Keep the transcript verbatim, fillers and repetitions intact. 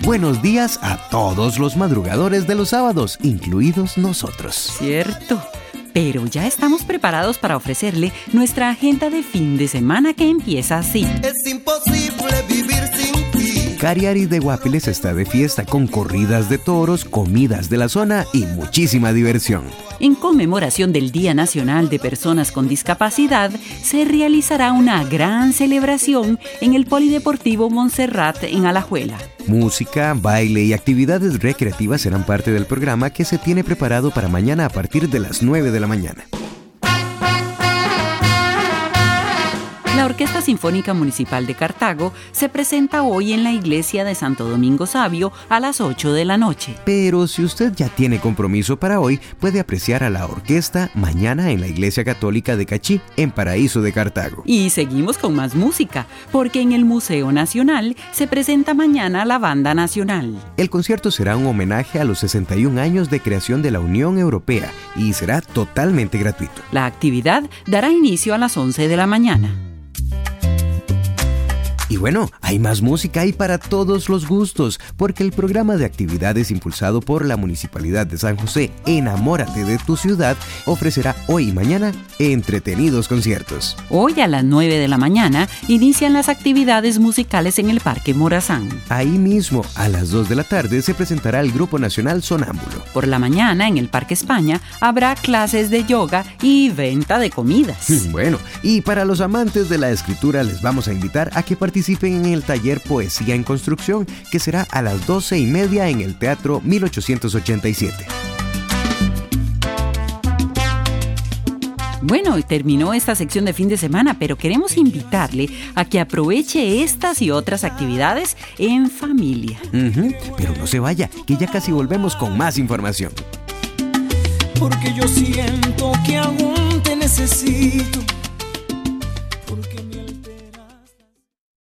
buenos días a todos los madrugadores de los sábados, incluidos nosotros. Cierto. Pero ya estamos preparados para ofrecerle nuestra agenda de fin de semana que empieza así. Es imposible vivir sin ti. Cariari de Guapiles está de fiesta con corridas de toros, comidas de la zona y muchísima diversión. En conmemoración del Día Nacional de Personas con Discapacidad, se realizará una gran celebración en el Polideportivo Montserrat en Alajuela. Música, baile y actividades recreativas serán parte del programa que se tiene preparado para mañana a partir de las nueve de la mañana. La Orquesta Sinfónica Municipal de Cartago se presenta hoy en la iglesia de Santo Domingo Sabio a las ocho de la noche. Pero si usted ya tiene compromiso para hoy, puede apreciar a la orquesta mañana en la Iglesia Católica de Cachí, en Paraíso de Cartago. Y seguimos con más música, porque en el Museo Nacional se presenta mañana la Banda Nacional. El concierto será un homenaje a los sesenta y un años de creación de la Unión Europea y será totalmente gratuito. La actividad dará inicio a las once de la mañana. Y bueno, hay más música y para todos los gustos, porque el programa de actividades impulsado por la Municipalidad de San José, Enamórate de tu ciudad, ofrecerá hoy y mañana entretenidos conciertos. Hoy a las nueve de la mañana inician las actividades musicales en el Parque Morazán. Ahí mismo, a las dos de la tarde, se presentará el Grupo Nacional Sonámbulo. Por la mañana, en el Parque España, habrá clases de yoga y venta de comidas. Bueno, y para los amantes de la escritura les vamos a invitar a que participen Participen en el taller Poesía en Construcción, que será a las doce y media en el Teatro mil ochocientos ochenta y siete. Bueno, terminó esta sección de fin de semana, pero queremos invitarle a que aproveche estas y otras actividades en familia. Uh-huh. Pero no se vaya, que ya casi volvemos con más información. Porque yo siento que aún te necesito.